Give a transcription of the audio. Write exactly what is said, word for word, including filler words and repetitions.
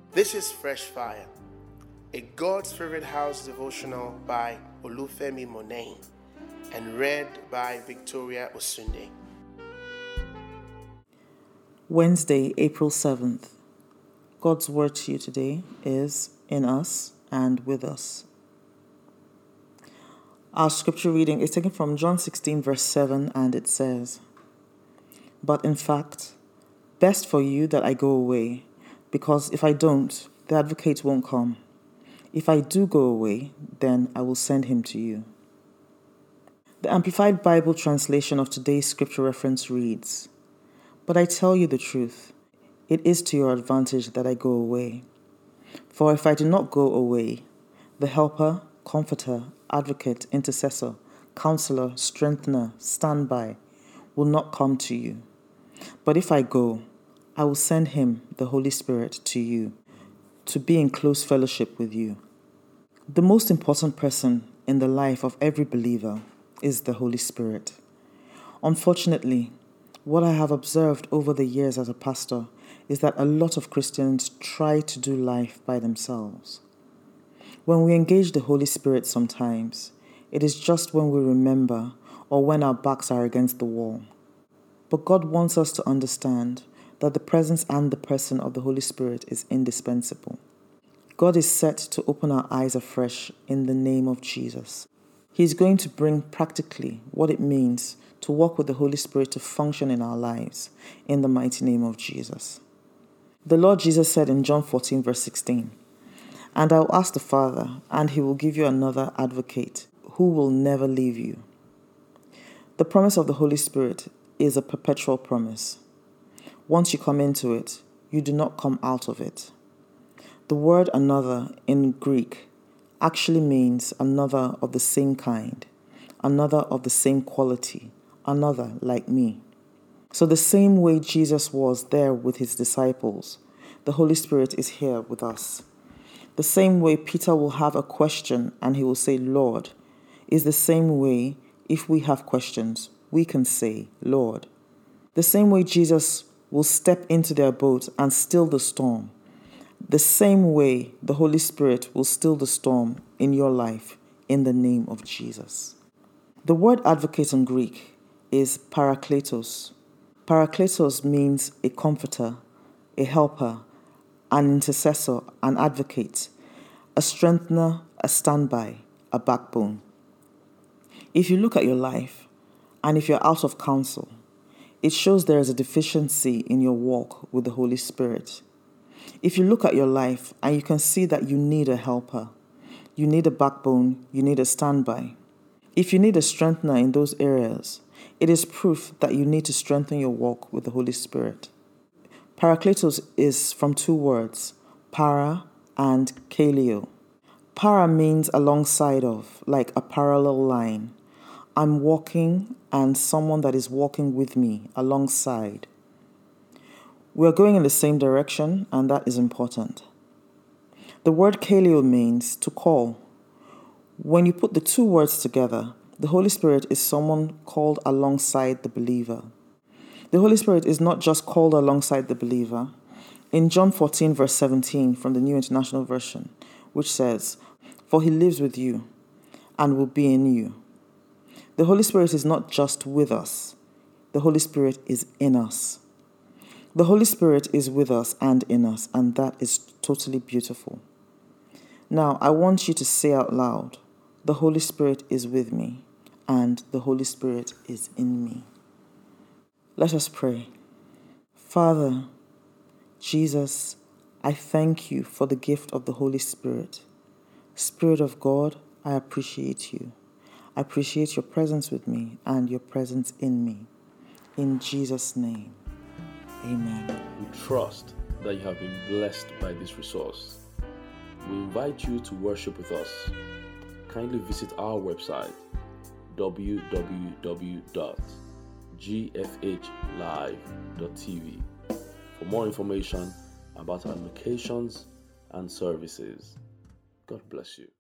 This is Fresh Fire, a God's Favorite House devotional by Olufemi Monet and read by Victoria Osunde. Wednesday, April seventh. God's word to you today is in us and with us. Our scripture reading is taken from John sixteen verse seven, and it says, "But in fact, best for you that I go away, because if I don't, the advocate won't come. If I do go away, then I will send him to you." The Amplified Bible translation of today's scripture reference reads, "But I tell you the truth, it is to your advantage that I go away. For if I do not go away, the helper, comforter, advocate, intercessor, counselor, strengthener, standby, will not come to you. But if I go, I will send him, the Holy Spirit, to you, to be in close fellowship with you." The most important person in the life of every believer is the Holy Spirit. Unfortunately, what I have observed over the years as a pastor is that a lot of Christians try to do life by themselves. When we engage the Holy Spirit sometimes, it is just when we remember or when our backs are against the wall. But God wants us to understand that the presence and the person of the Holy Spirit is indispensable. God is set to open our eyes afresh in the name of Jesus. He is going to bring practically what it means to walk with the Holy Spirit to function in our lives in the mighty name of Jesus. The Lord Jesus said in John fourteen verse sixteen, "And I will ask the Father, and he will give you another advocate who will never leave you." The promise of the Holy Spirit is a perpetual promise. Once you come into it, you do not come out of it. The word "another" in Greek actually means another of the same kind, another of the same quality, another like me. So the same way Jesus was there with his disciples, the Holy Spirit is here with us. The same way Peter will have a question and he will say, "Lord," is the same way if we have questions, we can say, "Lord." The same way Jesus will step into their boat and still the storm, the same way the Holy Spirit will still the storm in your life in the name of Jesus. The word advocate in Greek is parakletos. Parakletos means a comforter, a helper, an intercessor, an advocate, a strengthener, a standby, a backbone. If you look at your life and if you're out of counsel, it shows there is a deficiency in your walk with the Holy Spirit. If you look at your life and you can see that you need a helper, you need a backbone, you need a standby. If you need a strengthener in those areas, it is proof that you need to strengthen your walk with the Holy Spirit. Parakletos is from two words, para and kaleo. Para means alongside of, like a parallel line. I'm walking and someone that is walking with me alongside. We're going in the same direction, and that is important. The word kaleo means to call. When you put the two words together, the Holy Spirit is someone called alongside the believer. The Holy Spirit is not just called alongside the believer. In John fourteen verse seventeen from the New International Version, which says, "For he lives with you and will be in you." The Holy Spirit is not just with us. The Holy Spirit is in us. The Holy Spirit is with us and in us, and that is totally beautiful. Now, I want you to say out loud, "The Holy Spirit is with me, and the Holy Spirit is in me." Let us pray. Father, Jesus, I thank you for the gift of the Holy Spirit. Spirit of God, I appreciate you. I appreciate your presence with me and your presence in me. In Jesus' name, amen. We trust that you have been blessed by this resource. We invite you to worship with us. Kindly visit our website, w w w dot g f h live dot t v, for more information about our locations and services. God bless you.